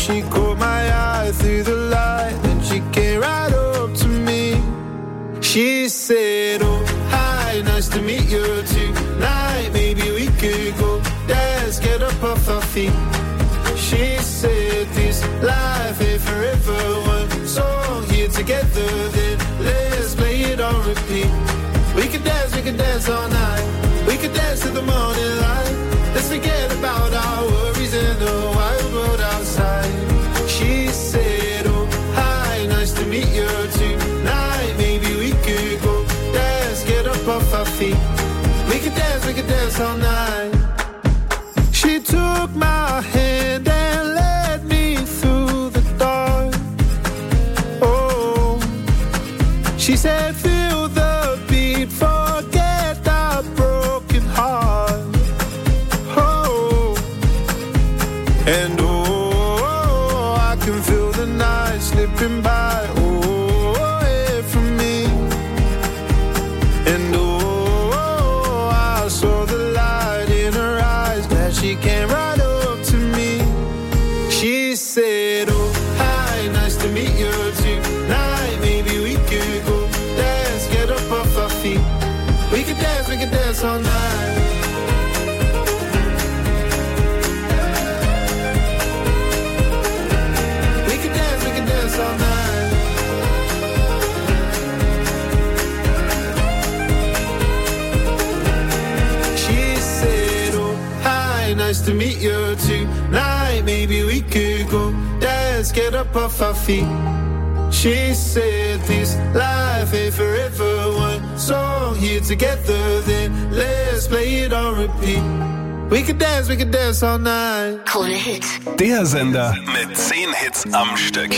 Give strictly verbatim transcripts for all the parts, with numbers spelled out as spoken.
she caught my eye through the light, then she came right up to me. She said, oh, hi, nice to meet you tonight. Maybe we could go dance, get up off our feet. She said, this life ain't forever. One song here together, then let's play it on repeat. We could dance, we could dance all night. We could dance to the morning light. Let's forget about our worries in the wild world outside. She said, oh, hi, nice to meet you tonight. Maybe we could go dance, get up off our feet. We could dance, we could dance all night. She took my hand and led me through the dark. Oh, she said, feel the beat, forget our broken heart. Oh, and oh, I can feel the night slipping by. Oh, away from me. And oh, I saw the light in her eyes that she came right up to me. She said, oh, hi, nice to meet you tonight. Maybe we could go dance, get up off our feet. We could dance, we could dance all night. We could dance, we could dance all night. She said, oh, hi, nice to meet you tonight. Maybe we could go dance, get up off our feet. She said, this life ain't forever. One song here together, then let's play it on repeat. We could dance, we could dance all night. Krone Hit. Der Sender mit zehn Hits am Stück.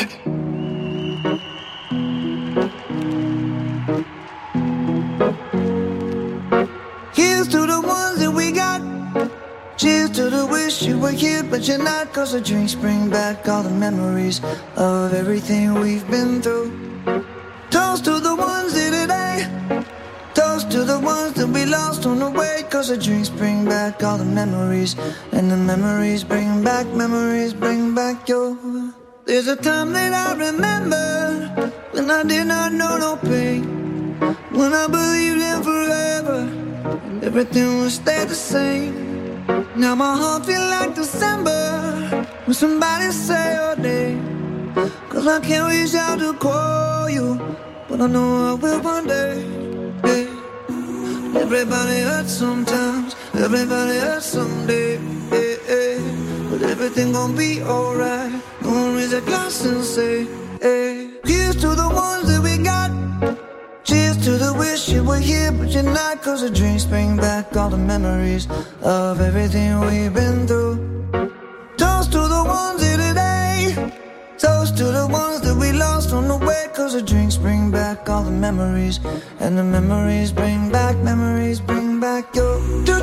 Here's to the ones that we got. Cheers to the wish you were here, but you're not. Cause the drinks bring back all the memories of everything we've been through. Toast to the ones here today. Toast to the ones that we lost on the way. Cause the drinks bring back all the memories. And the memories bring back, memories bring back your. There's a time that I remember when I did not know no pain. When I believed in forever and everything would stay the same. Now my heart feel like December when somebody say your name. Cause I can't reach out to call you, but I know I will one day. Hey. Everybody hurts sometimes, everybody hurts someday. Hey, hey. But everything gon' be alright. Gonna raise a glass and say, hey. Here's to the ones that we got. Cheers to the wish you were here, but you're not. Cause the drinks bring back all the memories of everything we've been through. Toast to the ones here today. Toast to the ones that we lost on the way. Cause the drinks bring back all the memories. And the memories bring back, memories bring back your.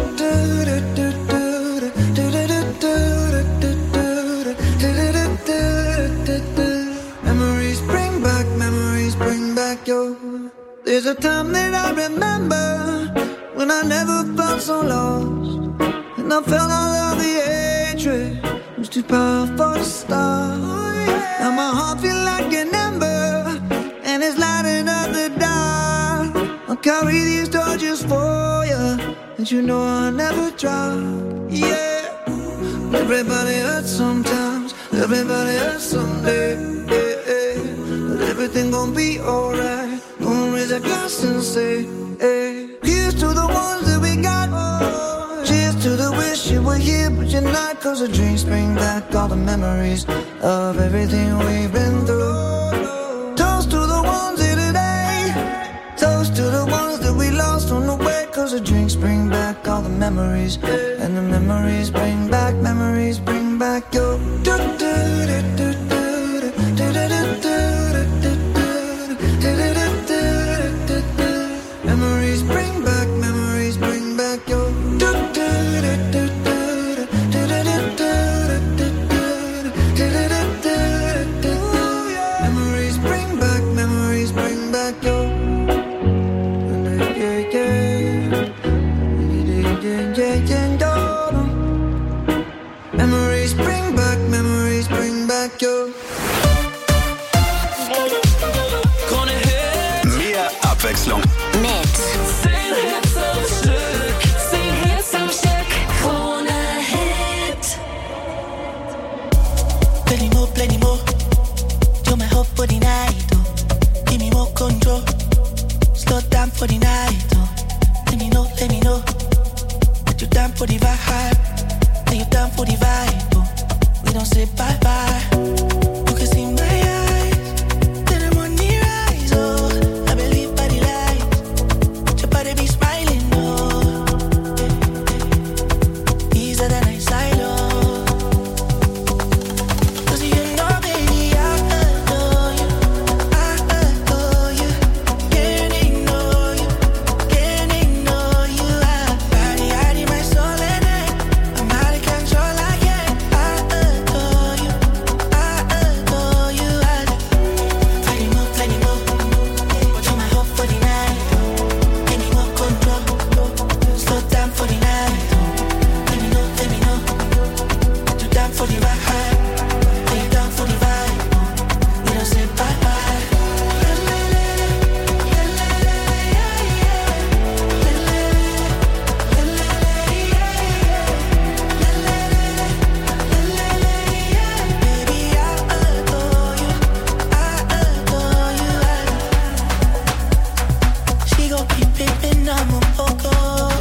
Memories bring back, memories bring back your. There's a time that I remember when I never felt so lost. And I felt all of the hatred, it was too powerful to stop. Now my heart feel like an ember, and it's lighting up the dark. I'll carry these torches for you, and you know I'll never drop. Yeah, everybody hurts sometimes, everybody hurts someday. Yeah, yeah. But everything gon' be alright. Gonna raise a glass and say, hey. Here's to the ones that we got. Oh, cheers to the wish you were here, but you're not. Cause the drinks bring back all the memories of everything we've been through. Toast to the ones here today. Toast to the ones that we lost on the way. Cause the drinks bring back all the memories. And the memories bring back, memories bring back your. Memories bring back, memories bring back your. Memories bring back, memories bring back your. Memories bring back, memories. Plenty more, plenty more. You're my hope for the night, oh. Give me more control. Slow down for the night, oh. Let me know, let me know. That you're down for the vibe. That you're down for the vibe, oh. We don't say bye-bye. You can see my eyes. Then I'm on the rise, oh. I believe by the light. Your body be smiling, oh. Easier than I silo. Cause you know, baby, I adore you. I adore you. Can't ignore you. Can't ignore you. I body, I need my soul in it. I'm out of control, I can't. I adore you. I adore you. I plenty more, plenty more. You're my hope for the night. Any more control. Slow down for the night. Let me know, let me know. You're down for the ride. Are you down for the vibe? We don't say bye-bye. Baby, I adore you. I adore you. She gon' keep pimpin', I'm a poco.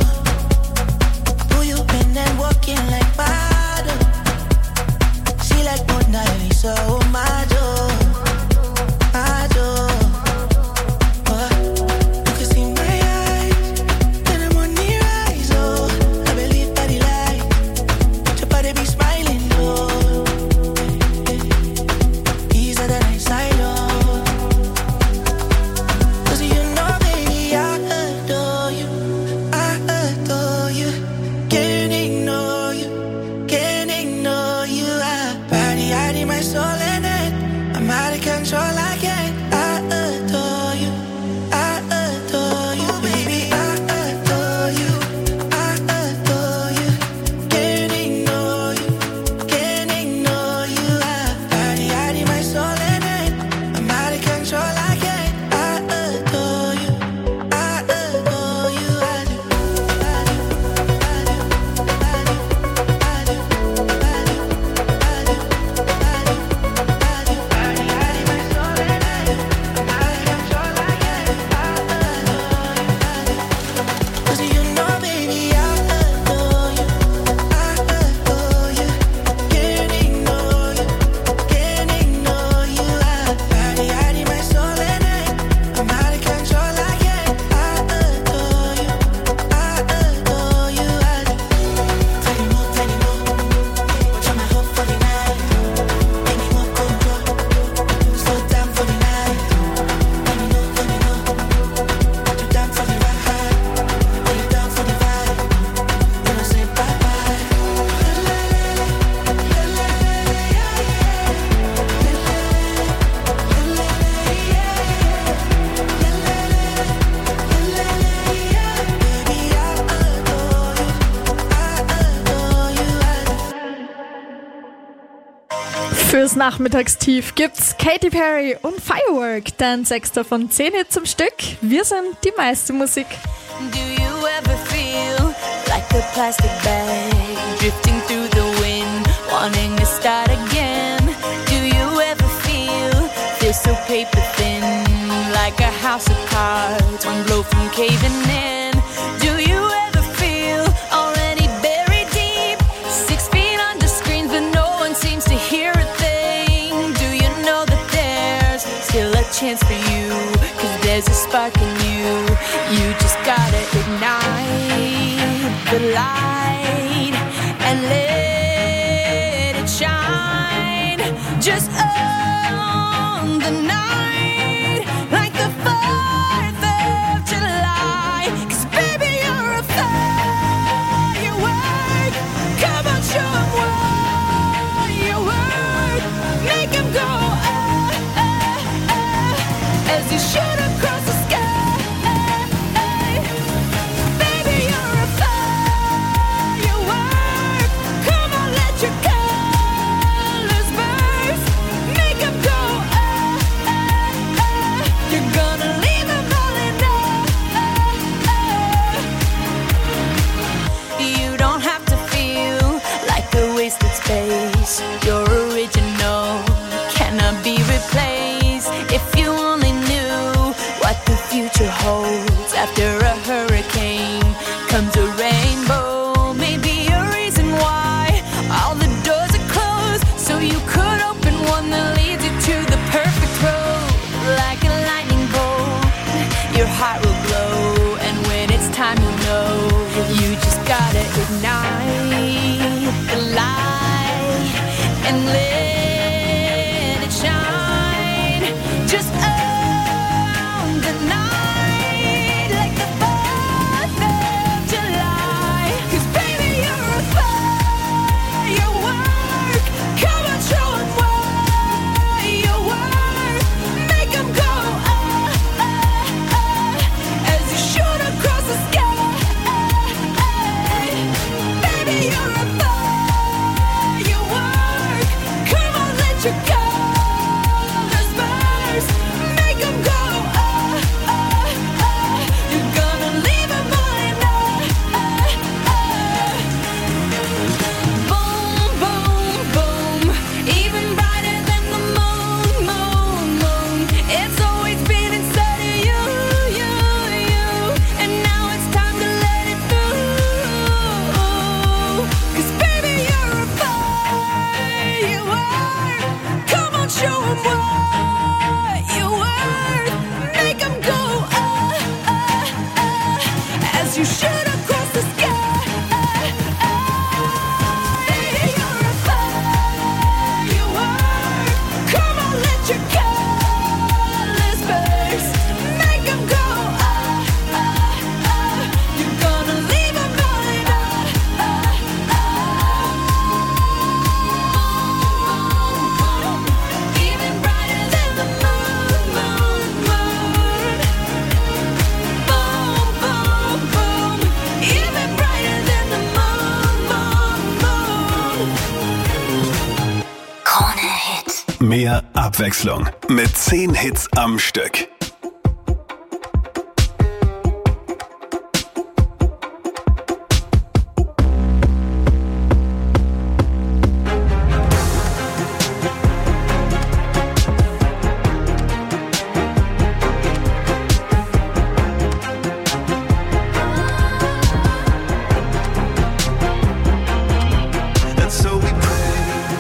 Who you been and walking like model? She like Mona Lisa, oh my door, my door. Uh, you can see my eyes, then I'm on the rise, oh. I believe by the light, your body be smiling, oh. Easier than I silo. Cause you know, baby, I adore you. I adore you. Can't ignore you. Can't ignore you. I body, I need my soul in it. I'm out of control, I can't. I adore you. I adore you, baby. I adore you. I adore you. Can't ignore you. Can't ignore you. I body, I need my soul in it. I'm out of control, I can't. I adore you. I adore you. I do. I do. I do. I do. I do. I do. I do. I do. I do. Body, I need my soul in it. I'm out of control, I can't. I adore you. I do. Cause you know, baby, I adore you. I adore you. Can't ignore you. Can't ignore you. I body, I need my soul in it. I'm out of control, I can't. I adore you. I adore you. I do. Plenty more, plenty more. You're my hope for the night. Any more control. Slow down for the night. Let me know, let me know. You're down for the ride. Are you down for the vibe? We don't say bye-bye. Baby, I adore you. I adore you. Fürs Nachmittagstief gibt's Katy Perry und Firework, dein Sechster von zehn Hits am Stück. Wir sind die meiste Musik. Do you ever feel like a plastic bag drifting through the wind, wanting to start again? Do you ever feel this so paper thin, like a house of cards, one blow from caving in? Do you ever feel already buried deep, six feet under screens, but no one seems to hear a thing? Do you know that there's still a chance for you? Cause there's a spark in you. You just gotta ignite the light and let it shine. Just own the night like the fourth of July. Cause baby, you're a firework. Come on, show 'em what you work. Make 'em go ah, ah, ah, as you shoot across the sky. Baby, you're a firework. Come on, let your colors burst. show 'em what you're worth. Make 'em go, ah, ah, ah, as you shoot across the sky. You're a firework. Come on, let your colors burst. Make 'em go, ah, ah, ah. You're gonna leave 'em going, ah, ah, ah. Even brighter than the moon, moon, moon. Boom, boom, boom. Even brighter than the moon, moon, moon. Krone Hit. Mehr Abwechslung mit zehn Hits am Stück. And so we pray.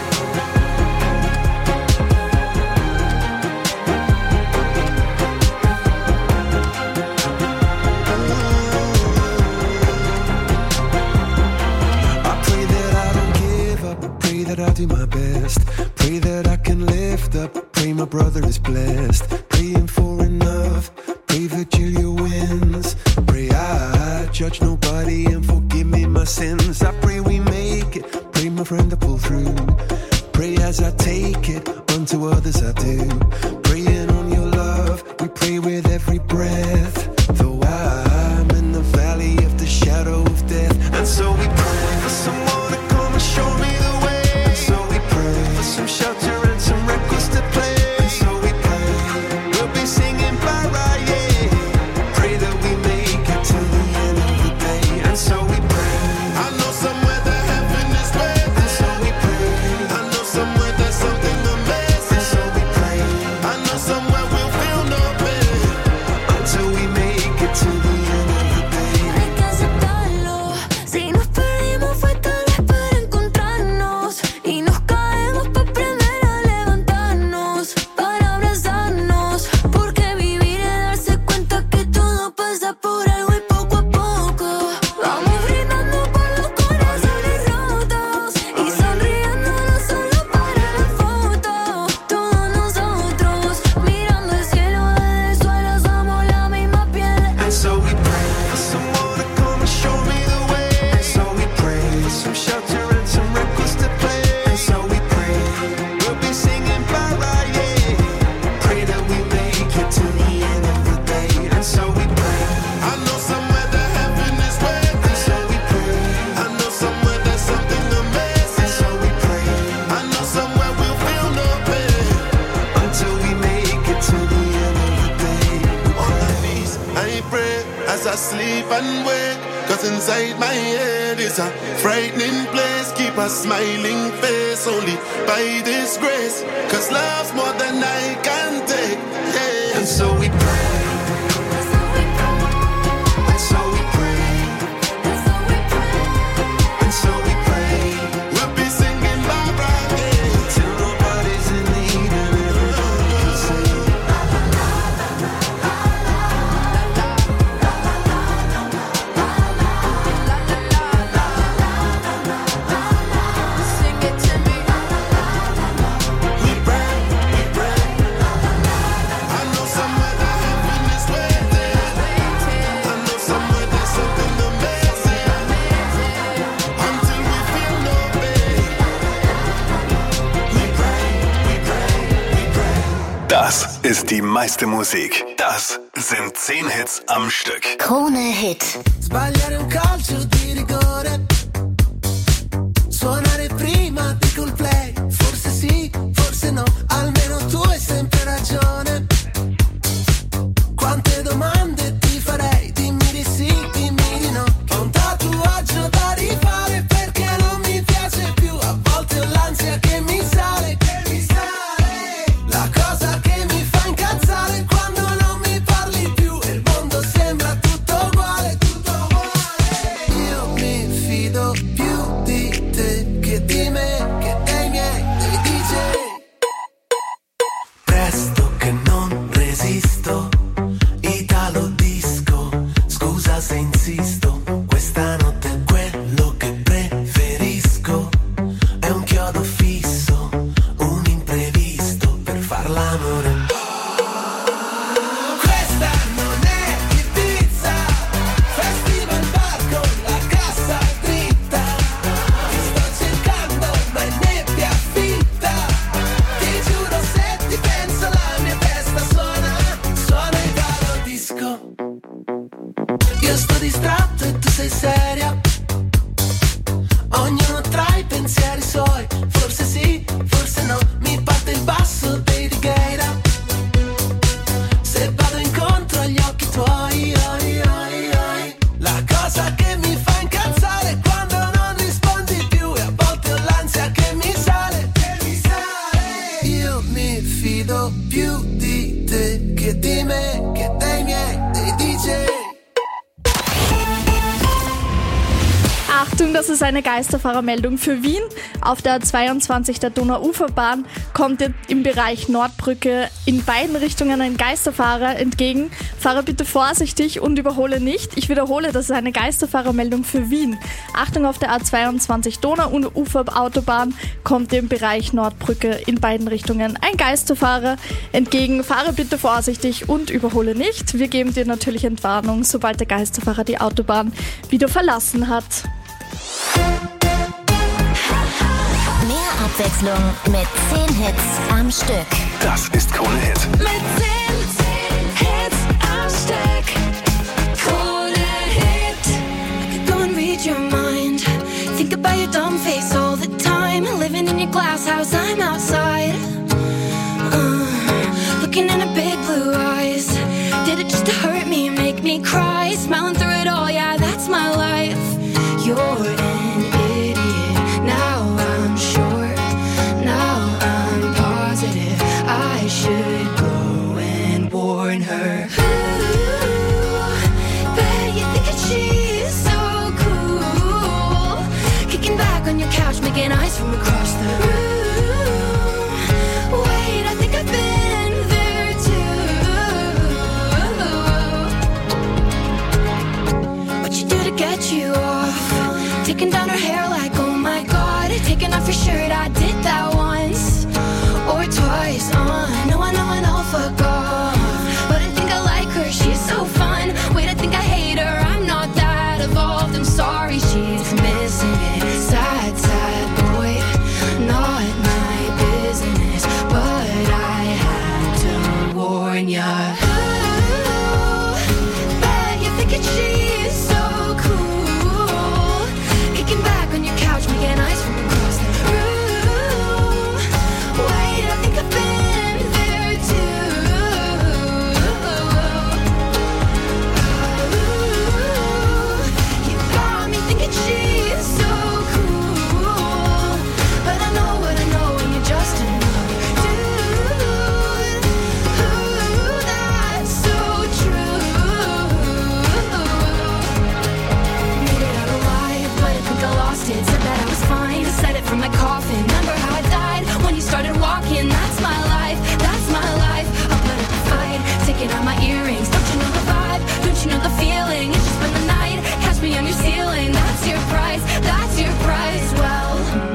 I pray that I don't give up. Pray that I do my best. Pray that I can lift up. Pray my brother is blessed. Praying for enough. Pray that Julia wins. Pray I judge nobody and forgive me my sins. I pray we make it. Pray my friend to pull through. Pray as I take it. Unto others I do. Praying on your love. We pray with every breath. Though I'm in the valley of the shadow of death. And so we pray for someone to come and show me the way. And so we pray for some shelter and some records to play. And so we pray we'll be singing bye-bye, yeah. Pray that we make it to the end of the day. And so we pray. I know somewhere that heaven is waiting. And so we pray. I know somewhere there's something amazing. And so we pray. I know somewhere we'll feel no pain until we make it to the end of the day. Hay que aceptarlo. Si nos perdimos fue tal vez para encontrarnos. Y nos caemos para aprender a levantarnos. Para abrazarnos. Porque vivir es darse cuenta que todo pasa por algo y poco a poco. Vamos brindando por los corazones rotos. Y sonriendo no solo para la foto. Todos nosotros mirando el cielo desde el suelo somos la misma piel. And so we pray for someone to come and show me the way. And so we pray for some shelter and some records to play. And so we pray we'll be singing bye-bye, yeah. Pray that we make it to the end of the day. And so we pray. I know somewhere that heaven is waiting. And so we pray. I know somewhere there's something amazing. And so we pray. I know somewhere we'll feel no pain until we make it to the end of the day. On my knees, I pray as I sleep and wake. Cause inside my head is a frightening place. Keep a smiling face only by this grace. Cause love's more than I can take. Yeah. And so we pray. And so we pray. And so we pray. We'll be singing bye-bye, yeah. Till nobody's in need and everybody can say. Sing it to me. We pray, we pray. I know somewhere that heaven is waiting. I know somewhere there's something amazing. Until we feel no pain. We pray, we pray, we pray. Das ist die meiste Musik. Das sind zehn Hits am Stück. Krone Hit. Sbagliare un calcio di rigore. Suonare prima di Coldplay. Forse sì, forse no. Almeno tu hai sempre ragione. Quante domande ti farei? Dimmi di sì, dimmi di no. Ho un tatuaggio da rifare perché non mi piace più. A volte ho l'ansia che mi sale, che mi sale. La cosa che mi fa incazzare è quando non mi parli più e il mondo sembra tutto uguale, tutto uguale. Io mi fido più di te che di me, che dei miei, dei D J. so più di te che di me, che dei miei, dei D J. Achtung, das ist eine Geisterfahrermeldung für Wien. Auf der A zweiundzwanzig der Donauuferbahn kommt im Bereich Nordbrücke in beiden Richtungen ein Geisterfahrer entgegen. Fahre bitte vorsichtig und überhole nicht. Ich wiederhole, das ist eine Geisterfahrermeldung für Wien. Achtung, auf der A zweiundzwanzig Donauuferautobahn kommt im Bereich Nordbrücke in beiden Richtungen ein Geisterfahrer entgegen. Fahre bitte vorsichtig und überhole nicht. Wir geben dir natürlich Entwarnung, sobald der Geisterfahrer die Autobahn wieder verlassen hat. Mehr Abwechslung mit zehn Hits am Stück. Das ist Krone Hit. Mit zehn Hits am Stück. Krone Hit. I could go and read your mind. Think about your dumb face all the time. Living in your glass house, I'm outside. Uh, looking in her big blue eyes. Did it just to hurt me, make me cry? Smiling through it all, yeah, that's my life. You're an idiot. Now I'm sure. Now I'm positive. I should go and warn her. Ooh, bet you think that she's so cool. Kicking back on your couch, making eyes from across the room. Wait, I think I've been there too. What you do to get you off? Taking down her hair like, oh my god. Taking off your shirt, I did that once or twice. Uh, no, I know, I know, fuck off. But I think I like her, she's so fun. Wait, I think I hate her, I'm not that evolved. I'm sorry, she's missing it. Sad, sad boy, not my business. But I had to warn ya. Ooh, bet you're thinking she's so cool. Kicking back on your couch, making eyes from across the room. Wait, I think I've been there too. Ooh, you got me thinking she's so cool. But I know what I know, and you're just another dude. Ooh, that's so true. Made it out alive, but I think I lost it. Said that I was fine, said it from my coffin. Remember how I died when you started walking? That's my life, that's my life. I'll put up a fight, taking out my earrings. Don't you know the vibe? Don't you know the feeling? It's just been the night, catch me on your ceiling. That's your price, that's your price. Well,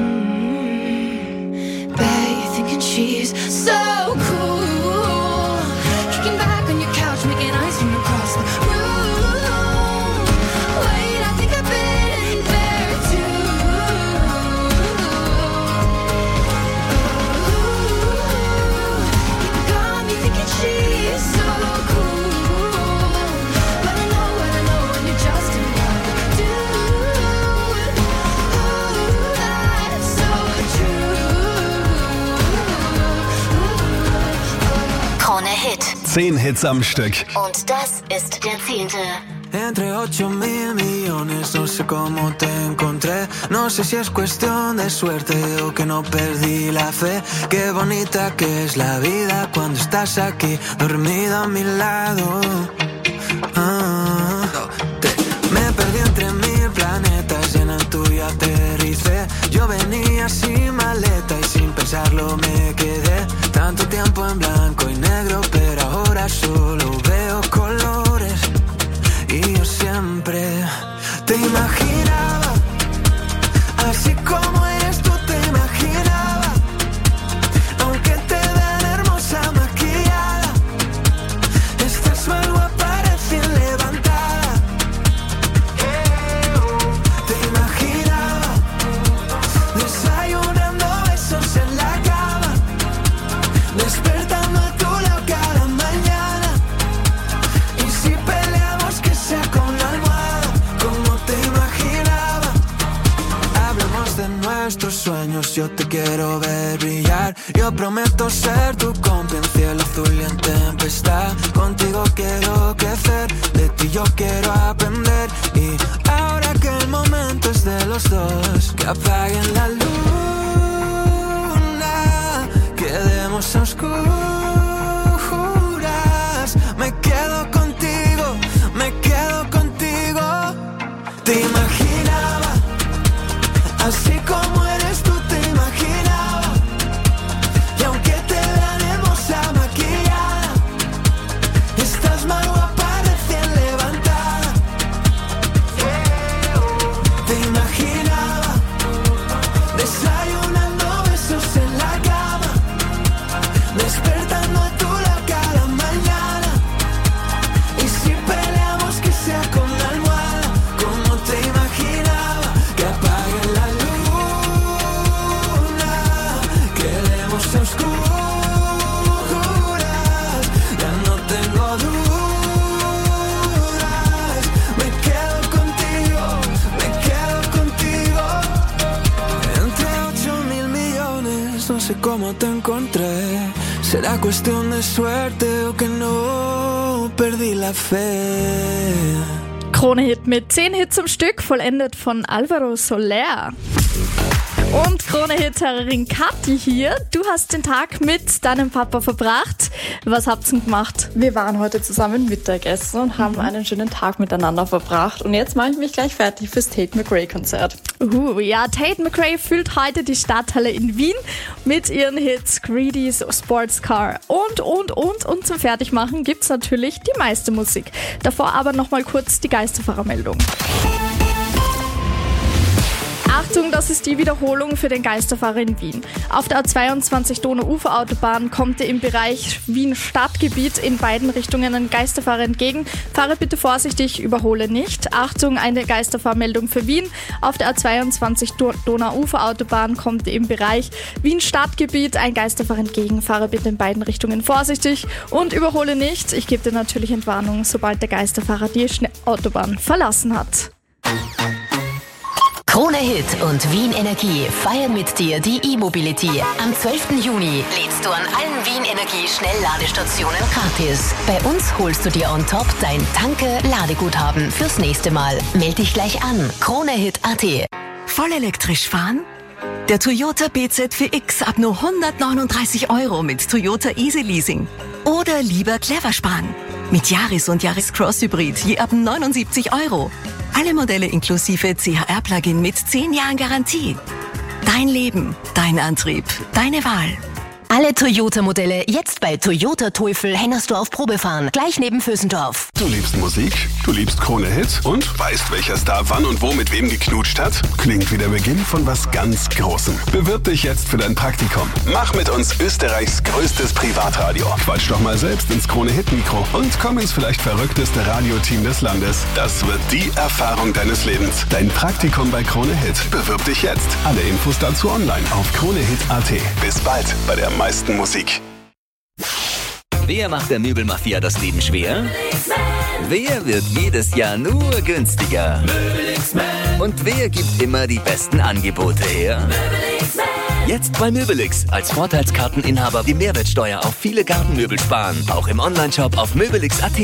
mm, bet you're thinking she's so cool. Kicking back on your couch, making eyes from across the room. Wait, I think I've been there too. Ooh, you got me thinking she's so cool. But I know what I know, and you're just another dude. Ooh, that's so true. Krone Hit. zehn Hits am Stück. Und das ist der zehnte. Entre ocho mil millones, no sé cómo te encontré. No sé si es cuestión de suerte o que no perdí la fe. Qué bonita que es la vida cuando estás aquí, dormida a mi lado. Ah, te- me perdí entre mil planetas y en el tuyo aterricé. Yo venía sin maleta y sin pensarlo me quedé. Tanto tiempo en blanco y negro, pero ahora solo veo colores. Y yo siempre te imaginaba, así como eres tú te imaginaba. Aunque te vean hermosa maquillada, estás más guapa recién levantada. Te imaginaba desayunando besos en la cama, despertando a tu lado cada mañana. Y si peleamos que sea con la almohada, como te imaginaba. Hablemos de nuestros sueños, yo te quiero ver brillar. Yo prometo ser tu cómplice en cielo azul y en tempestad. Contigo quiero crecer, de ti yo quiero aprender. Y ahora que el momento es de los dos, que apaguen la luna, quedemos a oscuras. cómo te encontré. Será cuestión de suerte o que no perdí la fe. Krone-Hit mit zehn Hits am Stück, vollendet von Alvaro Soler. Und Krone-Hit-Hörerin Kathi hier. Du hast den Tag mit deinem Papa verbracht. Was habt ihr denn gemacht? Wir waren heute zusammen Mittagessen und haben mhm. einen schönen Tag miteinander verbracht. Und jetzt mache ich mich gleich fertig fürs Tate McRae-Konzert. Uh, ja, Tate McRae füllt heute die Stadthalle in Wien mit ihren Hits Greedy, Sportscar und, und, und. Und zum Fertigmachen gibt's natürlich die meiste Musik. Davor aber nochmal kurz die Geisterfahrermeldung. Achtung, das ist die Wiederholung für den Geisterfahrer in Wien. Auf der A zweiundzwanzig Donau-Ufer-Autobahn kommt dir im Bereich Wien-Stadtgebiet in beiden Richtungen ein Geisterfahrer entgegen. Fahre bitte vorsichtig, überhole nicht. Achtung, eine Geisterfahrmeldung für Wien. Auf der A zweiundzwanzig Donau-Ufer-Autobahn kommt dir im Bereich Wien-Stadtgebiet ein Geisterfahrer entgegen. Fahre bitte in beiden Richtungen vorsichtig und überhole nicht. Ich gebe dir natürlich Entwarnung, sobald der Geisterfahrer die Autobahn verlassen hat. Krone-Hit und Wien Energie feiern mit dir die E-Mobility. Am zwölften Juni lädst du an allen Wien Energie Schnellladestationen gratis. Bei uns holst du dir on top dein Tanke-Ladeguthaben fürs nächste Mal. Meld dich gleich an. Krone-Hit Punkt at. Voll elektrisch fahren? Der Toyota B Z vier X ab nur hundertneununddreißig Euro mit Toyota Easy Leasing. Oder lieber clever sparen. Mit Yaris und Yaris Cross Hybrid je ab neunundsiebzig Euro. Alle Modelle inklusive C H R-Plugin mit zehn Jahren Garantie. Dein Leben, dein Antrieb, deine Wahl. Alle Toyota-Modelle jetzt bei Toyota Teufel Hennersdorf Probefahren, gleich neben Vösendorf. Du liebst Musik, du liebst Krone-Hit und weißt, welcher Star wann und wo mit wem geknutscht hat? Klingt wie der Beginn von was ganz Großem. Bewirb dich jetzt für dein Praktikum. Mach mit uns Österreichs größtes Privatradio. Quatsch doch mal selbst ins Krone-Hit-Mikro und komm ins vielleicht verrückteste Radioteam des Landes. Das wird die Erfahrung deines Lebens. Dein Praktikum bei Krone-Hit. Bewirb dich jetzt. Alle Infos dazu online auf Krone-Hit Punkt at. Bis bald bei der meisten Musik. Wer macht der Möbelmafia das Leben schwer? Wer wird jedes Jahr nur günstiger? Und wer gibt immer die besten Angebote her? Jetzt bei Möbelix als Vorteilskarteninhaber die Mehrwertsteuer auf viele Gartenmöbel sparen. Auch im Onlineshop auf möbelix Punkt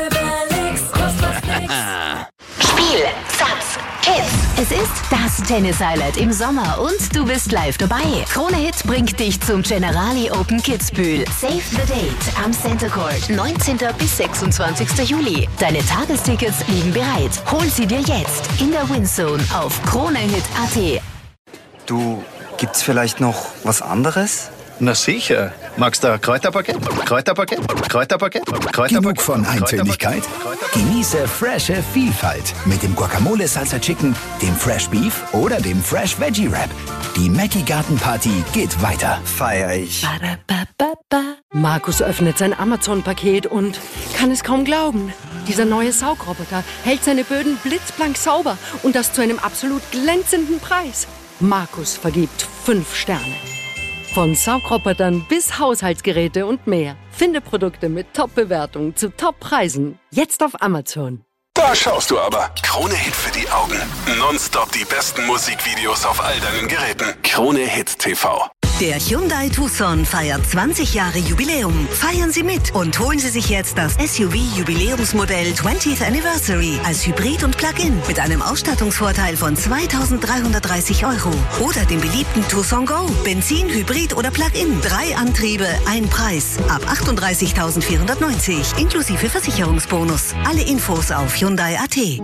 at. Spiel, Satz, Hits. Es ist das Tennis-Highlight im Sommer und du bist live dabei. Krone-Hit bringt dich zum Generali Open Kitzbühel. Save the date am Center Court, neunzehnten bis sechsundzwanzigsten Juli. Deine Tagestickets liegen bereit. Hol sie dir jetzt in der Windzone auf Krone-Hit Punkt at. Du, gibt's vielleicht noch was anderes? Na sicher. Magst du Kräuterpaket? Kräuterpaket? Kräuterpaket? Kräuterpaket? Genug von Eintönigkeit? Genieße frische Vielfalt mit dem Guacamole Salsa Chicken, dem Fresh Beef oder dem Fresh Veggie Wrap. Die Mackie Garten Party geht weiter. Feier ich. Markus öffnet sein Amazon-Paket und kann es kaum glauben. Dieser neue Saugroboter hält seine Böden blitzblank sauber und das zu einem absolut glänzenden Preis. Markus vergibt fünf Sterne. Von Saugrobotern bis Haushaltsgeräte und mehr. Finde Produkte mit Top-Bewertungen zu Top-Preisen. Jetzt auf Amazon. Da schaust du aber. Krone-Hit für die Augen. Nonstop die besten Musikvideos auf all deinen Geräten. Krone-Hit T V. Der Hyundai Tucson feiert zwanzig Jahre Jubiläum. Feiern Sie mit und holen Sie sich jetzt das S U V-Jubiläumsmodell twentieth Anniversary als Hybrid und Plug-in mit einem Ausstattungsvorteil von zweitausenddreihundertdreißig Euro. Oder den beliebten Tucson Go. Benzin, Hybrid oder Plug-in. Drei Antriebe, ein Preis. Ab achtunddreißigtausendvierhundertneunzig inklusive Versicherungsbonus. Alle Infos auf Hyundai Punkt at.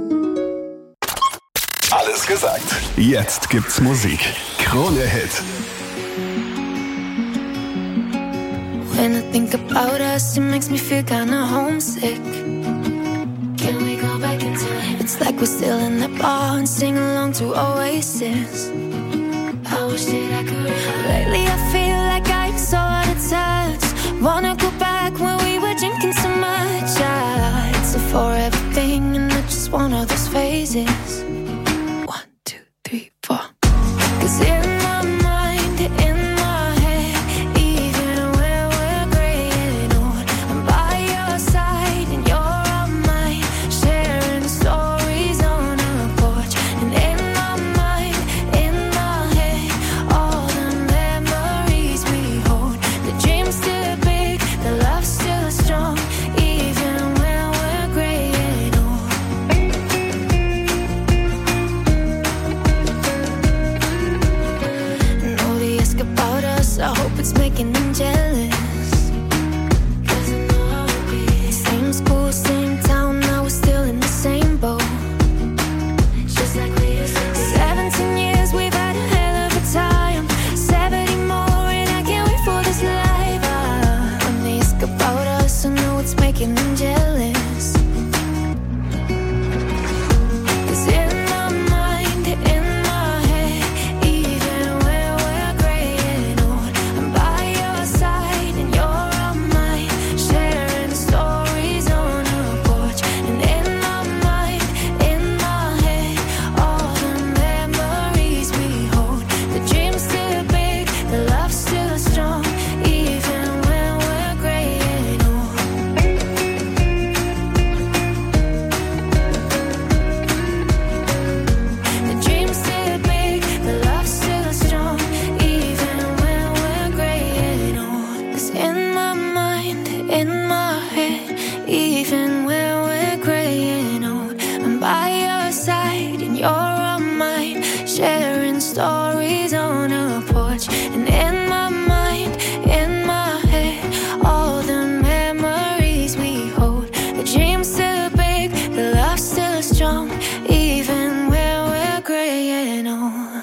Alles gesagt. Jetzt gibt's Musik. Krone-Hit. When I think about us, it makes me feel kinda homesick. Can we go back in time? It's like we're still in that bar and sing along to Oasis. I wish that I could. Lately I feel like I'm so out of touch. Wanna go back when we were drinking so much. Yeah, it's a forever thing and not just one of those phases. One, two, three, four. 'Cause in my mind, in making them jealous. 'Cause in my mind, in my head, even when we're gray and old, I'm by your side and you're on mine, sharing stories on a porch. And in my mind, in my head, all the memories we hold. The dream's still big, the love's still strong, even when we're gray and old. The dream's still big, the love's still strong, even when we're gray and old. 'Cause in my mind, in my head, even when we're gray and old, I'm by your side and you're on mine, sharing stories on a porch. And in my mind, in my head, all the memories we hold. The dream's still big, the love's still strong, even when we're gray and old.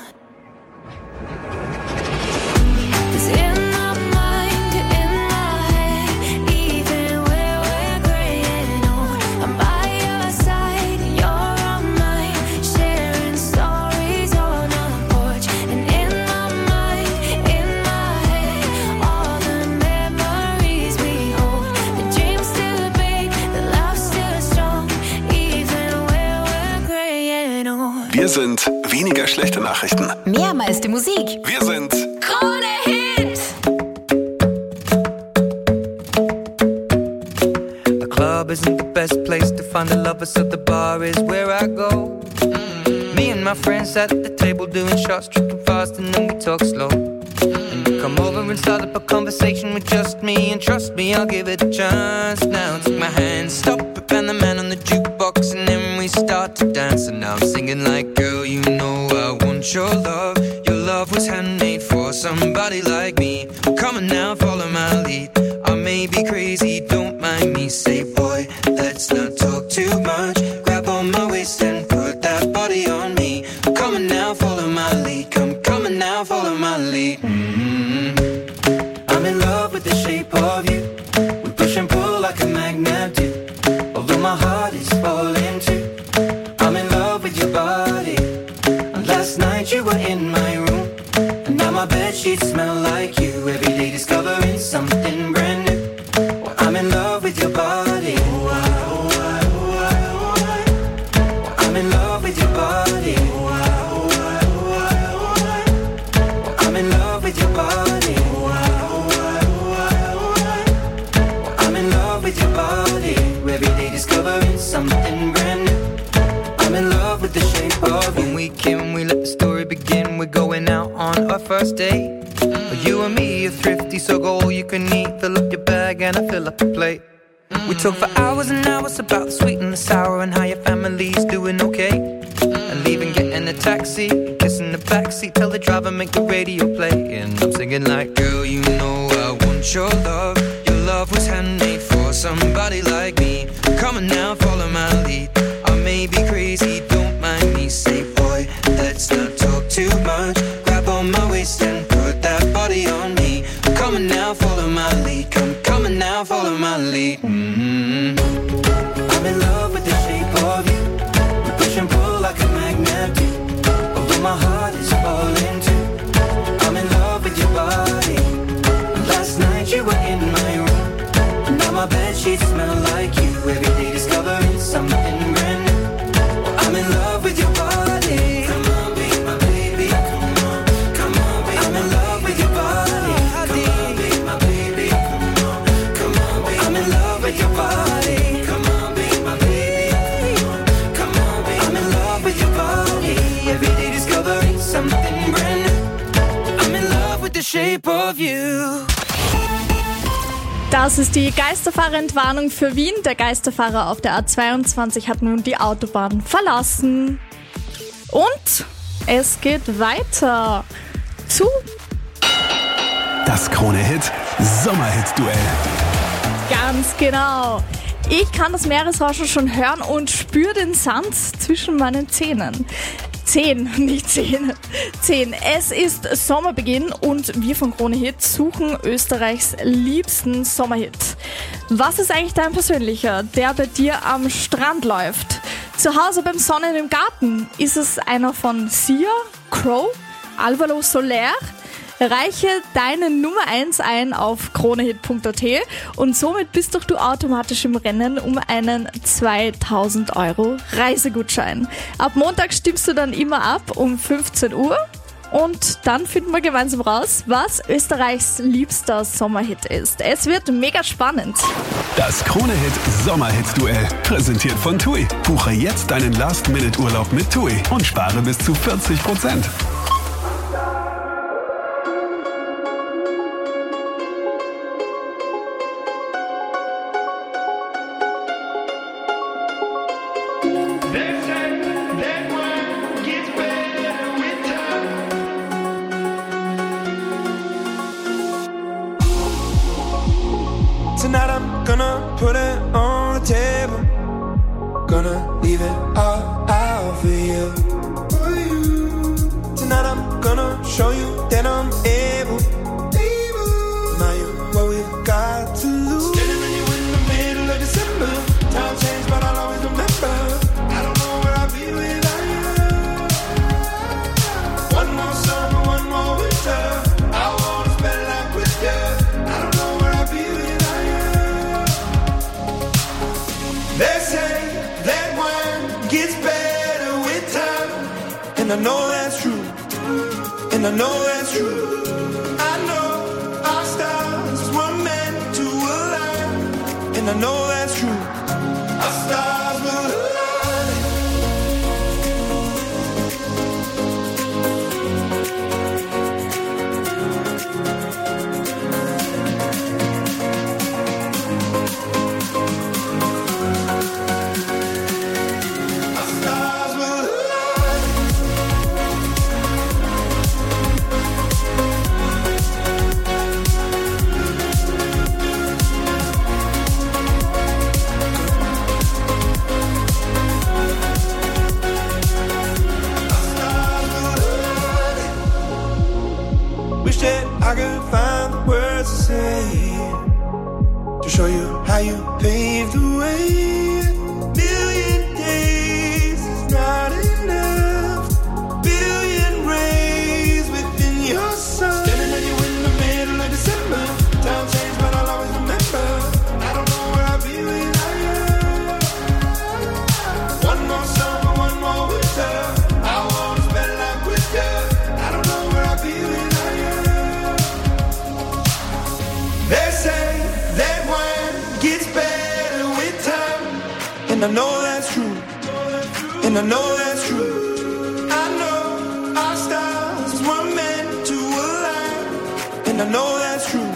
'Cause in my mind, in my head, even when we're gray and old, I'm by your side and you're on mine, sharing stories on a porch. And in my mind, in my head, all the memories we hold. The dream's still big, the love's still strong, even when we're gray and old. Wir sind weniger schlechte Nachrichten. Mehr meiste Musik. Wir sind Krone Hit. The club isn't the best place to find a lover, so the bar is where I go. Me and my friends sat at the table doing shots, tripping fast, and then we talk slow. And you come over and start up a conversation with just me, and trust me, I'll give it a chance. Now take my hand, stop it, and the man on the jukebox, and then we start to dance. And now I'm singing like, girl, you know I want your love. Your love was handmade for somebody like me. Come on now, follow my lead. I may be crazy, don't mind me. Say, boy, let's not talk too much. Grab on my waist and put that body on me. Come on now, follow my lead. Come, come on now, follow my lead. Mm-hmm. I'm in love with the shape of you. We push and pull like a magnet do. Although my heart is falling too. I'm in love with your body. And last night you were in my room, and now my bedsheets smell like you. Every day discovering something brand new. Well, I'm in love with your body. Oh, I, oh, I, oh, I, oh, I. Well, I'm in love with your body. Oh, I, oh, I, oh, I, oh, I. Well, I'm in love with your body. Oh, I, oh, I, oh, I, oh, I. Well, I'm in love with your body. Every day discovering something brand new. I'm in love with the shape of you. When we came, we let the story begin. We're going out on our first date. But you and me are thrifty, so go all you can eat. Fill up your bag and I fill up the plate. We talk for hours and hours about the sweet and the sour, and how your family's doing okay. And leaving, getting a taxi, kissing the backseat, tell the driver make the radio play. And I'm singing like, girl, you know I want your love. Your love was handmade for somebody like me. Come on now, follow my lead. I may be crazy, don't mind me. Say, boy, let's not talk too much. Grab on my waist and put that body on me. Come on now, follow my lead. Come, come on now, follow my lead. Mm-hmm. I'm in love with the shape of you. We push and pull like a magnet do. Although my heart is falling too. I'm in love with your body. Last night you were in my room, and now my bedsheets smell like you. Every day discovering something brand new. Well, I'm in love with your body. Come on, be my baby. Come on, come on, be I'm in love with your body. Come on, be my baby. Come on, come on, be I'm in love with your body. Come on, be my baby. Come on, come on, be I'm in love with your body. Every day discovering something brand new. I'm in love with the shape of you. Das ist die Geisterfahrerentwarnung für Wien. Der Geisterfahrer auf der A zweiundzwanzig hat nun die Autobahn verlassen. Und es geht weiter zu das Krone-Hit Sommerhit-Duell. Ganz genau. Ich kann das Meeresrauschen schon hören und spüre den Sand zwischen meinen Zähnen. zehn, nicht zehn, zehn. Es ist Sommerbeginn und wir von Krone Hit suchen Österreichs liebsten Sommerhit. Was ist eigentlich dein persönlicher, der bei dir am Strand läuft? Zu Hause beim Sonnen im Garten? Ist es einer von Sia, Crow, Alvaro Soler? Reiche deine Nummer eins ein auf kronehit punkt at und somit bist doch du automatisch im Rennen um einen zweitausend Euro Reisegutschein. Ab Montag stimmst du dann immer ab um fünfzehn Uhr und dann finden wir gemeinsam raus, was Österreichs liebster Sommerhit ist. Es wird mega spannend. Das Krone Hit Sommerhit-Duell, präsentiert von T U I. Buche jetzt deinen Last-Minute-Urlaub mit T U I und spare bis zu vierzig Prozent. Tonight I'm gonna put it on the table. Gonna leave it all out for you. Tonight I'm gonna show you that I'm able. Now you're what we've got to lose. Standing with you in the middle of December. Time changed, but I'll always remember. I don't know where I'll be without you. One more summer, one more winter. I wanna spend life with you. I don't know where I'll be without you. They say that wine gets better with time, and I know that's true, and I know that's true. I know our stars were meant to align, and I know that's true. Our stars will align. Wish that I could find the words to say to show you how you paved the way. Million days is not enough. Billion rays within your sun. Standing at you in the middle of December. Time changed, but I'll always remember. I don't know where I'll be without you. One more summer, one more winter. I wanna spend life with you. I don't know where I'll be without you. They say that wine gets better with time, and I know that's true, and I know that's true. I know our stars were meant to align, and I know that's true.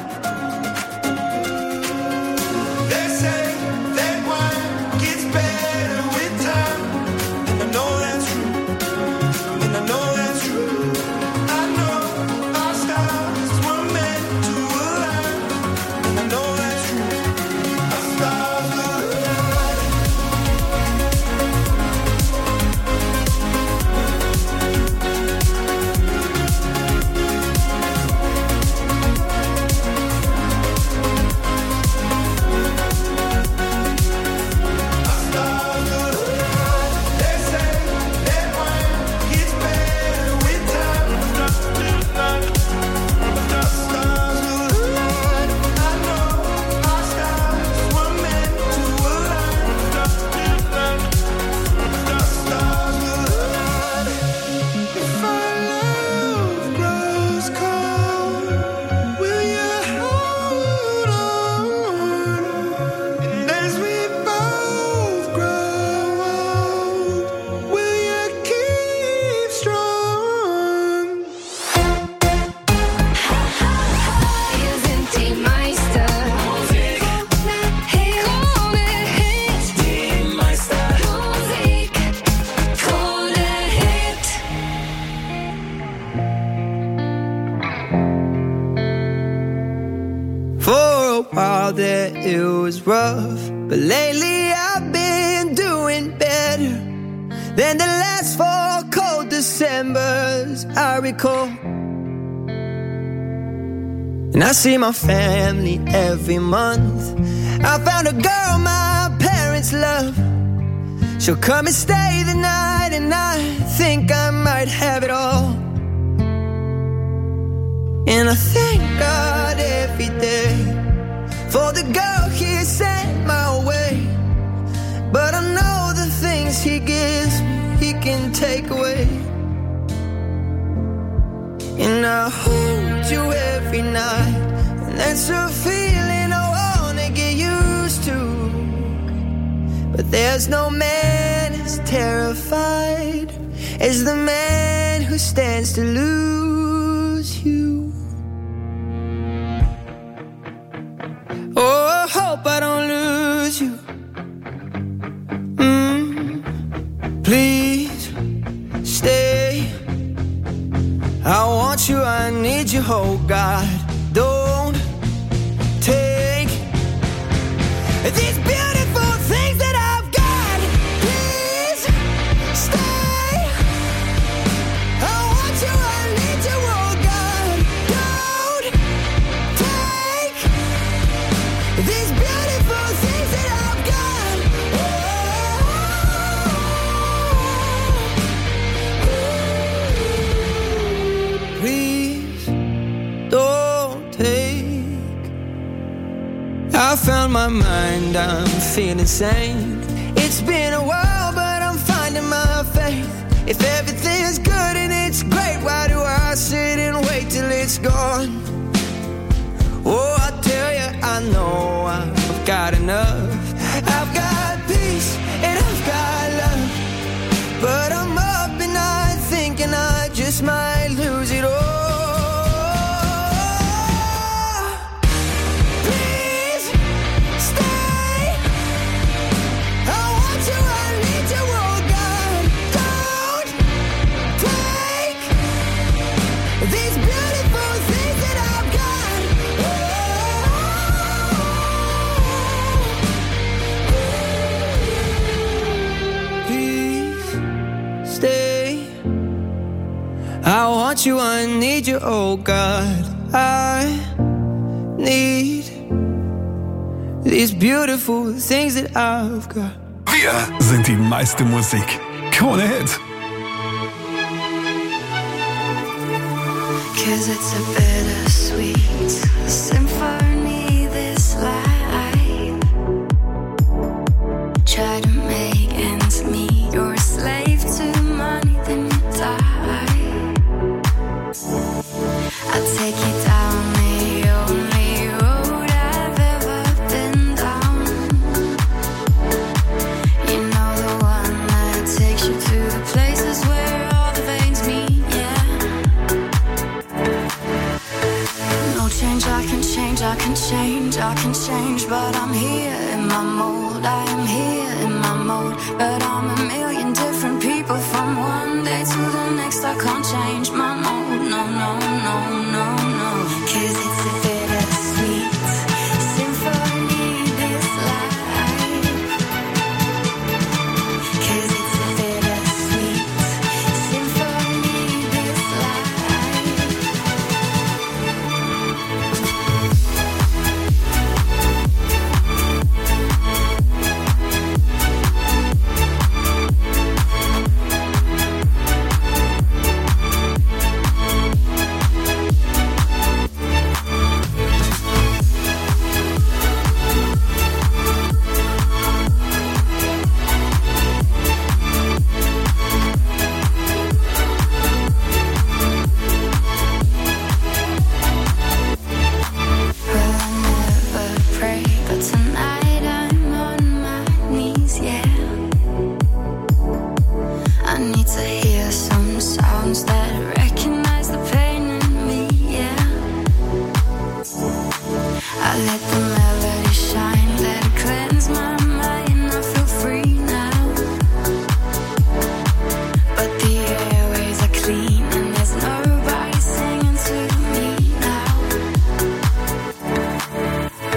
They say that wine gets better with time, and I know that's true, and I know that's true. I know our stars were meant to align, and I know that's true. Our stars will align. While that it was rough, but lately I've been doing better than the last four cold Decembers I recall. And I see my family every month. I found a girl my parents love. She'll come and stay the night, and I think I might have it all. And I thank God every day for the girl He sent my way. But I know the things He gives me He can take away. And I hold you every night, and that's a feeling I wanna get used to. But there's no man as terrified as the man who stands to lose you. Oh, I hope I don't lose you. Mm, please stay. I want you, I need you, oh God. Don't take these beautiful things that I've got. Please stay. I want you, I need you, oh God. Don't take these beautiful things that I've got. Oh. Please don't take. I found my mind, I'm feeling sane. It's been a while, but I'm finding my faith. If everything's good and it's great, why do I sit and wait till it's gone? Oh, I tell you, I know I've got enough. I've got peace and I've got love. But I'm up and I'm thinking I just might lose it all. I want you, I need you, oh God. I need these beautiful things that I've got. Wir sind die meiste Musik. Krone Hit. Cause it's a bittersweet symphony, this life. Try to make ends meet. You're a slave to money, then you die. I'll take you down the only road I've ever been down. You know, the one that takes you to the places where all the veins meet, yeah. No change, I can change, I can change, I can change. But I'm here in my mold, I am here in my mode. But I'm a million different people from one day to the next. I can't change my mode, no, no, no, no, no. Cause it's a bittersweet symphony, this life. Cause it's a bittersweet symphony, this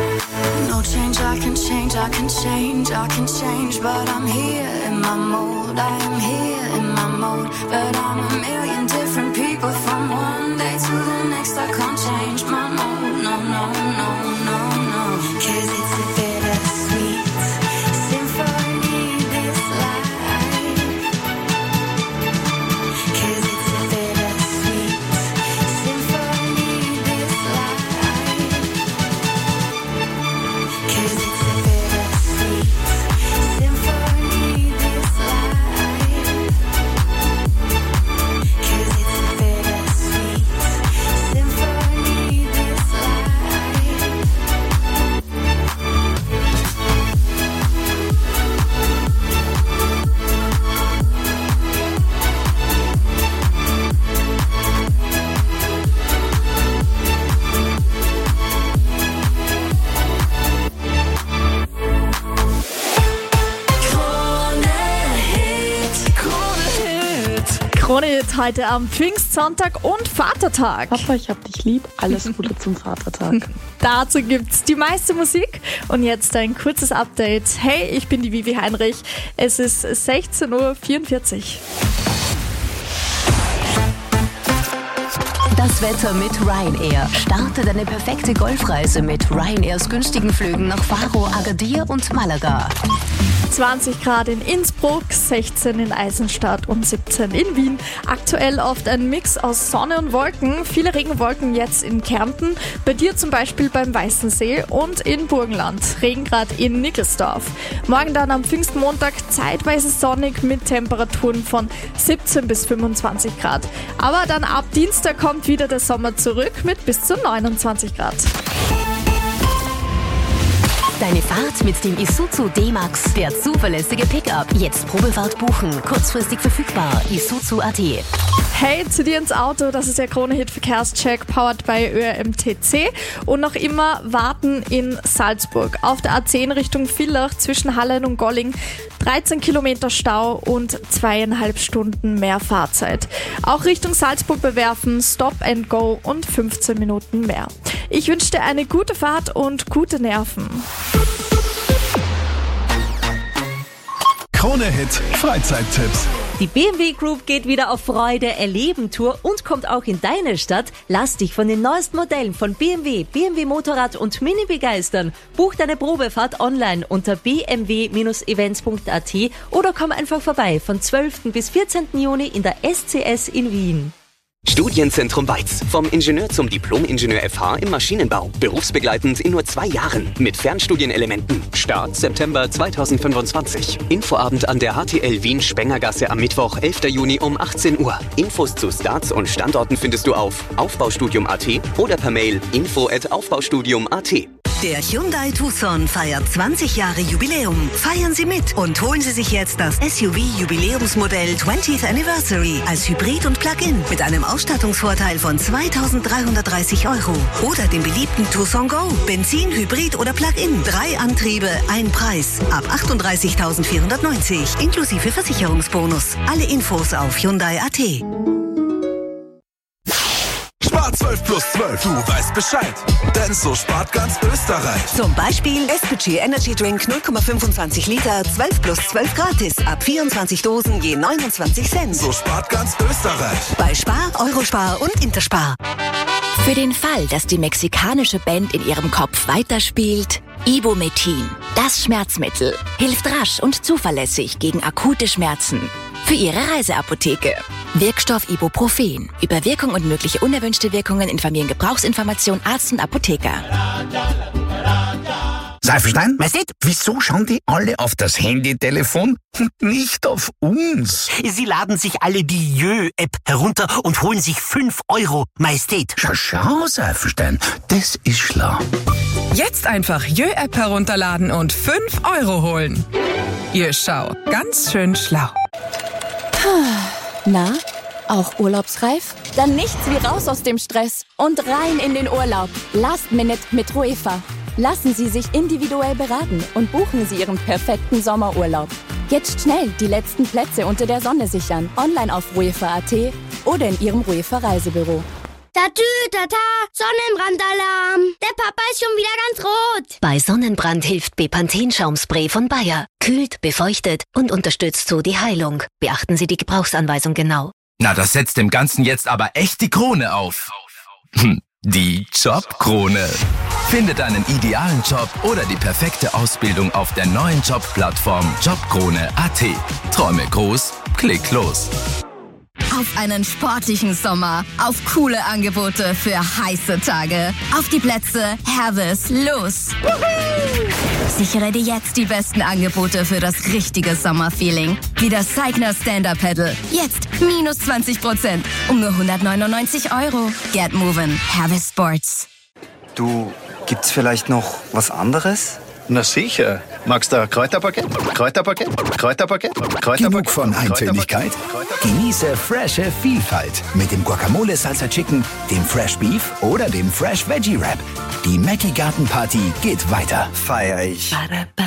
I can change, I can change, but I'm here in my mold. told I am here in my mode, but I'm a million different people from one day to the next. I can't change my mode, no, no, no, no, no. 'Cause it's a bittersweet symphony, this life. 'Cause it's a bittersweet symphony, this life. 'Cause it's a bittersweet symphony, this life. 'Cause it's a bittersweet symphony, this life. Krone Hit heute am Pfingstsonntag und Vatertag. Papa, ich hab dich lieb. Alles Gute zum Vatertag. Dazu gibt's die meiste Musik und jetzt ein kurzes Update. Hey, ich bin die Vivi Heinrich. Es ist sechzehn Uhr vierundvierzig. Das Wetter mit Ryanair. Starte deine perfekte Golfreise mit Ryanairs günstigen Flügen nach Faro, Agadir und Malaga. zwanzig Grad in Innsbruck, sechzehn in Eisenstadt und siebzehn in Wien. Aktuell oft ein Mix aus Sonne und Wolken. Viele Regenwolken jetzt in Kärnten, bei dir zum Beispiel beim Weißensee und in Burgenland. Regengrad in Nickelsdorf. Morgen dann am Pfingstmontag zeitweise sonnig mit Temperaturen von siebzehn bis fünfundzwanzig Grad. Aber dann ab Dienstag kommt wieder der Sommer zurück mit bis zu neunundzwanzig Grad. Deine Fahrt mit dem Isuzu D-Max, der zuverlässige Pickup. Jetzt Probefahrt buchen, kurzfristig verfügbar. Isuzu Punkt A T. Hey, zu dir ins Auto, das ist der Krone Hit Verkehrscheck, powered by Ö R M T C. Und noch immer warten in Salzburg. Auf der A zehn Richtung Villach zwischen Hallein und Golling dreizehn Kilometer Stau und zweieinhalb Stunden mehr Fahrzeit. Auch Richtung Salzburg bewerfen, Stop and Go und fünfzehn Minuten mehr. Ich wünsche dir eine gute Fahrt und gute Nerven. Krone Hit Freizeittipps. Die B M W Group geht wieder auf Freude-Erleben-Tour und kommt auch in deine Stadt. Lass dich von den neuesten Modellen von B M W, B M W Motorrad und Mini begeistern. Buch deine Probefahrt online unter b m w Bindestrich events Punkt a t oder komm einfach vorbei von zwölften bis vierzehnten Juni in der S C S in Wien. Studienzentrum Weiz. Vom Ingenieur zum Diplom-Ingenieur F H im Maschinenbau. Berufsbegleitend in nur zwei Jahren. Mit Fernstudienelementen. Start September zweitausendfünfundzwanzig. Infoabend an der H T L Wien Spengergasse am Mittwoch, elften Juni um achtzehn Uhr. Infos zu Starts und Standorten findest du auf Aufbaustudium Punkt a t oder per Mail info at aufbaustudium Punkt a t. Der Hyundai Tucson feiert zwanzig Jahre Jubiläum. Feiern Sie mit und holen Sie sich jetzt das S U V-Jubiläumsmodell twentieth Anniversary als Hybrid und Plug-in mit einem Ausstattungsvorteil von zweitausenddreihundertdreißig Euro. Oder den beliebten Tucson Go. Benzin, Hybrid oder Plug-in. Drei Antriebe, ein Preis. Ab achtunddreißigtausendvierhundertneunzig inklusive Versicherungsbonus. Alle Infos auf Hyundai Punkt a t. Spar zwölf plus zwölf, du weißt Bescheid. Denn so spart ganz Österreich. Zum Beispiel S P G Energy Drink null Komma fünfundzwanzig Liter, zwölf plus zwölf gratis. Ab vierundzwanzig Dosen je neunundzwanzig Cent. So spart ganz Österreich. Bei Spar, Eurospar und Interspar. Für den Fall, dass die mexikanische Band in ihrem Kopf weiterspielt, Ibumetin, das Schmerzmittel, hilft rasch und zuverlässig gegen akute Schmerzen. Für Ihre Reiseapotheke. Wirkstoff Ibuprofen. Über Wirkung und mögliche unerwünschte Wirkungen informieren Gebrauchsinformation Arzt und Apotheker. Seifenstein, Majestät, wieso schauen die alle auf das Handytelefon und nicht auf uns? Sie laden sich alle die Jö-App herunter und holen sich fünf Euro, Majestät. Schau, schau, Seifenstein, das ist schlau. Jetzt einfach Jö-App herunterladen und fünf Euro holen. Jö, schau, ganz schön schlau. Na, auch urlaubsreif? Dann nichts wie raus aus dem Stress und rein in den Urlaub. Last Minute mit Ruefa. Lassen Sie sich individuell beraten und buchen Sie Ihren perfekten Sommerurlaub. Jetzt schnell die letzten Plätze unter der Sonne sichern. Online auf ruefa Punkt a t oder in Ihrem Ruefa Reisebüro. Tatü, tata, Sonnenbrandalarm. Der Papa ist schon wieder ganz rot. Bei Sonnenbrand hilft Bepanthen-Schaumspray von Bayer. Kühlt, befeuchtet und unterstützt so die Heilung. Beachten Sie die Gebrauchsanweisung genau. Na, das setzt dem Ganzen jetzt aber echt die Krone auf. Hm, die Jobkrone. Finde deinen idealen Job oder die perfekte Ausbildung auf der neuen Jobplattform jobkrone punkt a t. Träume groß, klick los. Auf einen sportlichen Sommer, auf coole Angebote für heiße Tage. Auf die Plätze, Herves, los! Sichere dir jetzt die besten Angebote für das richtige Sommerfeeling. Wie das Seigner Stand-Up Paddle. Jetzt minus zwanzig Prozent um nur hundertneunundneunzig Euro. Get moving, Herves Sports. Du, gibt's vielleicht noch was anderes? Na sicher. Magst du ein Kräuterpaket? Kräuterpaket? Kräuterpaket? Kräuterpaket? Genug von Eintönnigkeit? Genieße frische Vielfalt mit dem Guacamole Salsa Chicken, dem Fresh Beef oder dem Fresh Veggie Wrap. Die Mackie Garten Party geht weiter. Feier ich.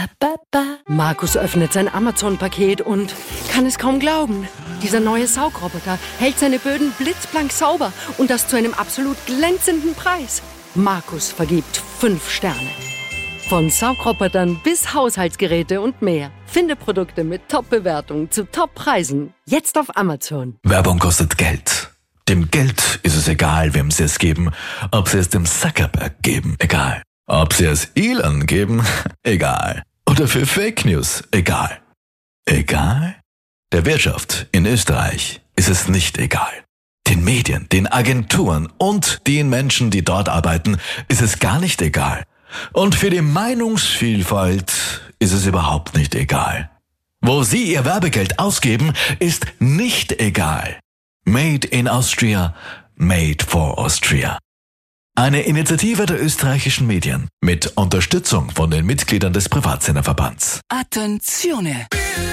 Markus öffnet sein Amazon-Paket und kann es kaum glauben. Dieser neue Saugroboter hält seine Böden blitzblank sauber und das zu einem absolut glänzenden Preis. Markus vergibt fünf Sterne. Von Saugrobotern bis Haushaltsgeräte und mehr. Finde Produkte mit Top-Bewertungen zu Top-Preisen. Jetzt auf Amazon. Werbung kostet Geld. Dem Geld ist es egal, wem sie es geben. Ob sie es dem Zuckerberg geben, egal. Ob sie es Elon geben, egal. Oder für Fake News, egal. Egal? Der Wirtschaft in Österreich ist es nicht egal. Den Medien, den Agenturen und den Menschen, die dort arbeiten, ist es gar nicht egal. Und für die Meinungsvielfalt ist es überhaupt nicht egal. Wo Sie Ihr Werbegeld ausgeben, ist nicht egal. Made in Austria, made for Austria. Eine Initiative der österreichischen Medien mit Unterstützung von den Mitgliedern des Privatsenderverbands. Attenzione!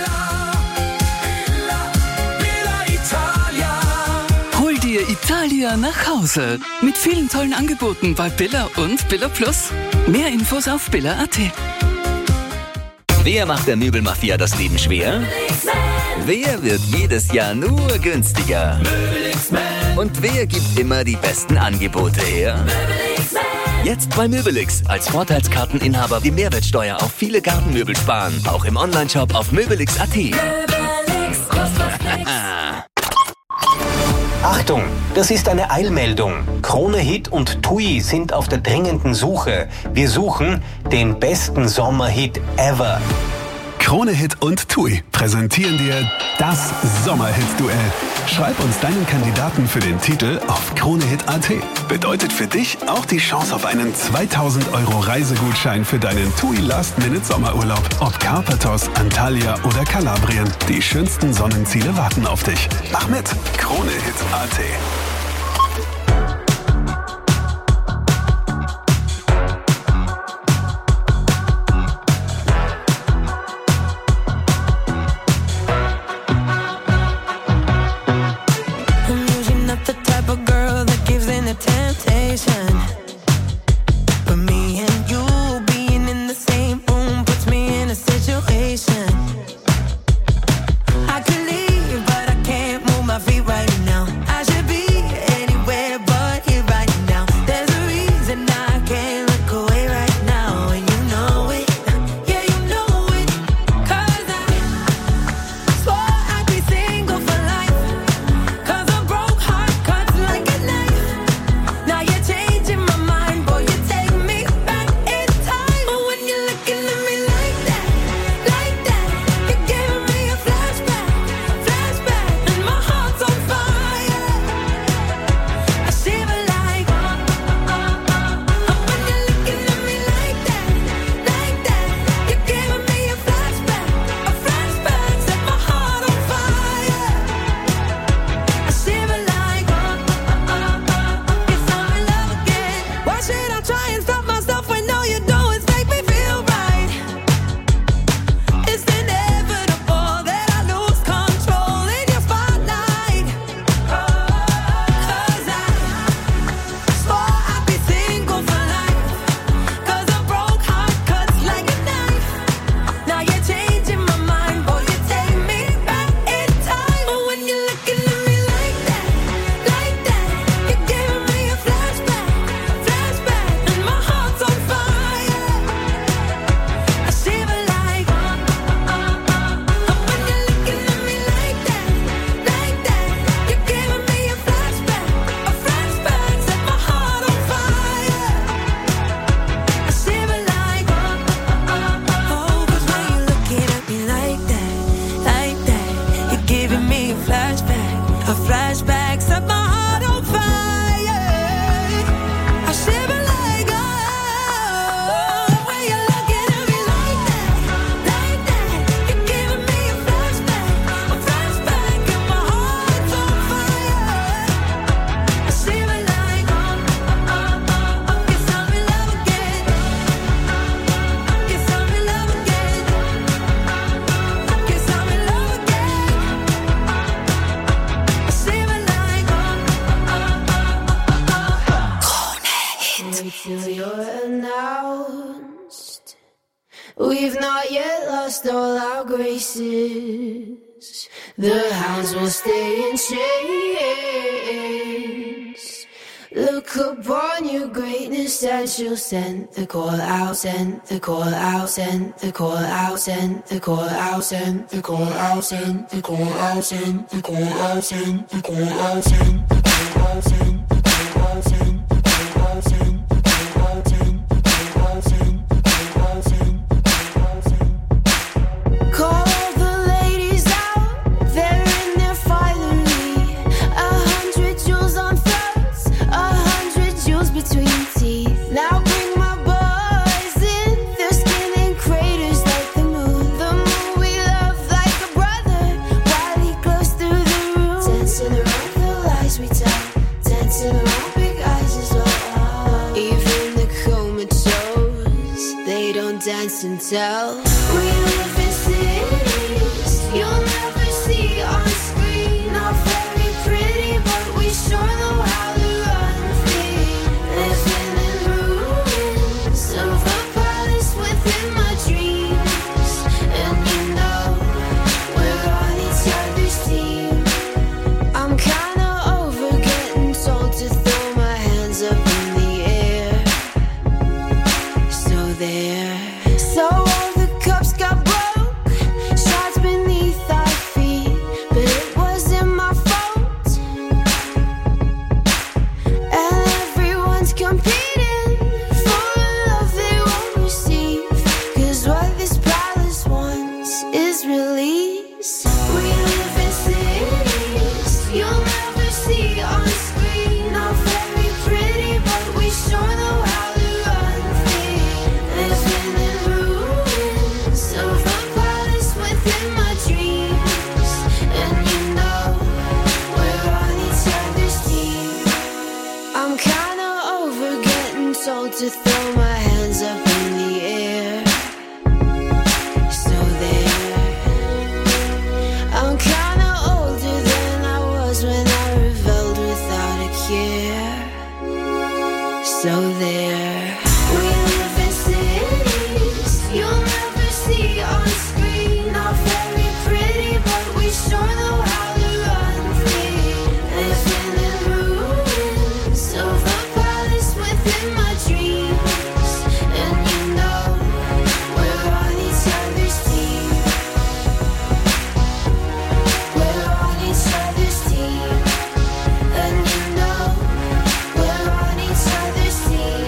Hol dir Italia nach Hause. Mit vielen tollen Angeboten bei Billa und Billa Plus. Mehr Infos auf billa punkt a t. Wer macht der Möbelmafia das Leben schwer? Wer wird jedes Jahr nur günstiger? Und wer gibt immer die besten Angebote her? Jetzt bei Möbelix als Vorteilskarteninhaber die Mehrwertsteuer auf viele Gartenmöbel sparen. Auch im Onlineshop auf möbelix punkt a t. Achtung, das ist eine Eilmeldung. Krone Hit und TUI sind auf der dringenden Suche. Wir suchen den besten Sommerhit ever. Krone Hit und TUI präsentieren dir das Sommerhit-Duell. Schreib uns deinen Kandidaten für den Titel auf kronehit punkt a t. Bedeutet für dich auch die Chance auf einen zweitausend Euro Reisegutschein für deinen TUI Last-Minute-Sommerurlaub. Ob Karpathos, Antalya oder Kalabrien. Die schönsten Sonnenziele warten auf dich. Mach mit! kronehit punkt a t. I could leave, but I can't move my feet right now. I should be We've not yet lost all our graces. The hounds will stay in chains. Look upon your greatness and she'll send the call out, send the call out, send the call out, send the call out, send the call out, send the call out, send the call out, send the call out, send the call out, send the call out, send the call out, send the call out, send the call out, send the call out, send the call out, send. Call the ladies out, they're in their finery. A hundred jewels on throats, a hundred jewels between teeth. Now bring my boys in, their skin in craters like the moon. The moon we love like a brother, while he glows through the room. Dancing around the lies we tell, dancing around big eyes as well. Even the comatose, they don't dance and tell. We live in cities you'll never see on screen. Not very pretty, but we sure know how to run free. Living in ruins of a palace within my dreams. And you know, we're on each other's team. I'm kinda over getting told to throw my hands up in the air. So there. So all the cups got broke, shards beneath our feet, but it wasn't my fault. And everyone's competing for a love they won't receive, 'cause what this palace wants is release. We live in cities you'll never see on screen. Not very pretty, but we sure know how to run free. Living in ruins of a palace within my dreams. And you know, we're on each other's team. I'm kinda over getting told to throw my hands up in the air. So there. I'm kinda older than I was when I rebelled without a care. So there. We live in cities you'll never see on screen. Not very pretty, but we sure know how to run free. Living in ruins of a palace within my dreams. And you know, we're on each other's team. We're on each other's team. And you know, we're on each other's team.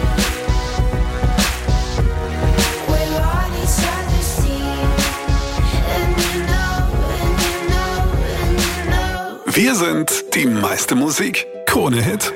We're on each other's team. And you know, and you know, and you know. Wir sind die meiste Musik. Krone Hit.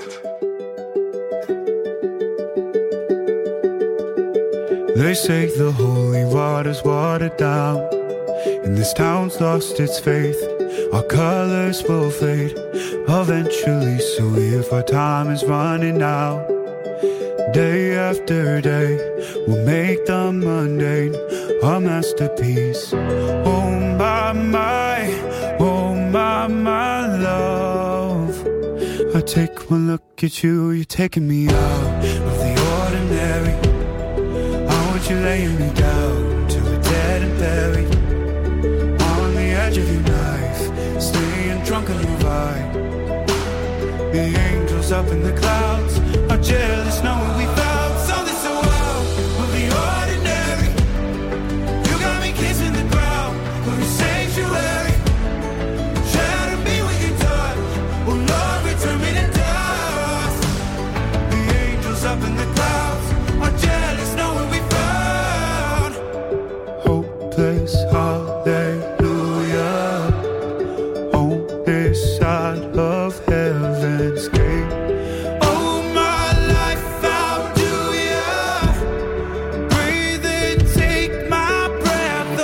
They say the holy water's watered down, and this town's lost its faith. Our colors will fade eventually, so if our time is running out, day after day, we'll make the mundane a masterpiece. Oh my, my, oh my, my love. I take one look at you, you're taking me out of the ordinary. You laying me down till we're dead and buried on the edge of your knife, staying drunk on your vibe. The angels up in the clouds are jealous knowing we found something so wild of the ordinary. You got me kissing the ground for a sanctuary. Shatter me with your touch, oh Lord, return me to dust. The angels up in the clouds are jealous knowing we found hopeless hallelujah on this side of heaven's gate. Oh my life, how do ya breathe and take my breath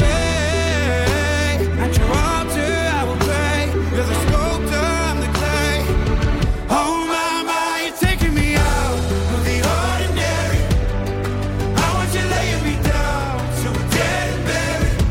away? At your altar I will pray. You're the sculptor, I'm the clay. Oh my, my, you're taking me out of the ordinary. I want you laying me down so we're dead and buried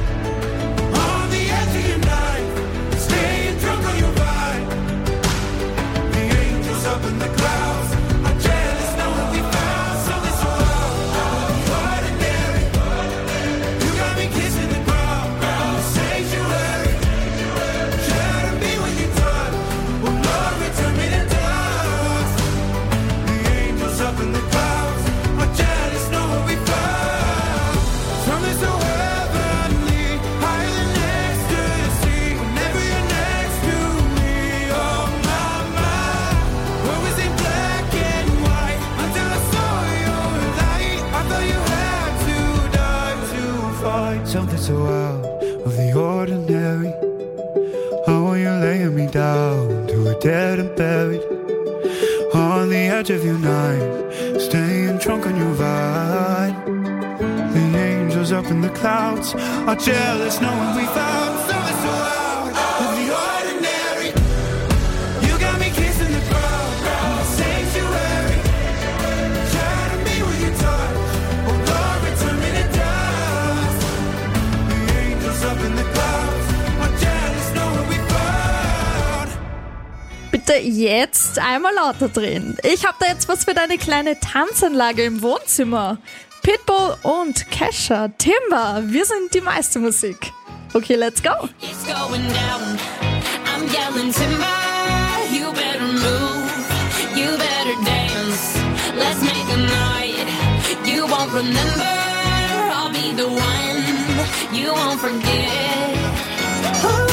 something so out of the ordinary. How are you laying me down to a dead and buried? On the edge of your night, staying drunk on your vine. The angels up in the clouds are jealous knowing we found something so out of the ordinary. You got me kissing the ground, ground sanctuary. Try to be with your touch, oh Lord, return me to dust. The angels up in the clouds are jealous knowing we found. Bitte jetzt einmal lauter drehen. Ich habe da jetzt was für deine kleine Tanzanlage im Wohnzimmer. Pitbull und Kesha, Timber, wir sind die meiste Musik. Okay, let's go. It's going down. I'm yelling timber. You better move. You better dance. Let's make a night. You won't remember. I'll be the one. You won't forget. Ooh.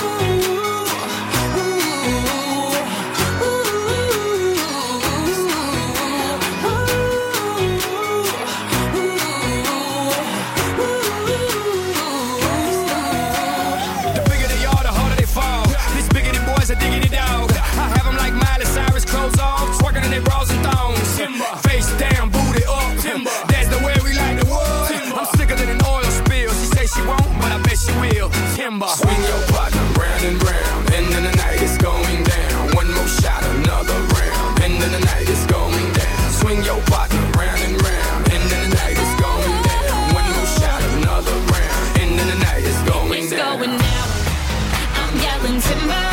Face down, booty up, timber. That's the way we like the wood. Timber. I'm sicker than an oil spill. She say she won't, but I bet she will. Timber. Swing your partner round and round, and then the night is going down. One more shot, another round, and then the night is going down. Swing your partner round and round, and then the night is going down. One more shot, another round, and then the night is going it's down. It's going down. I'm yelling timber.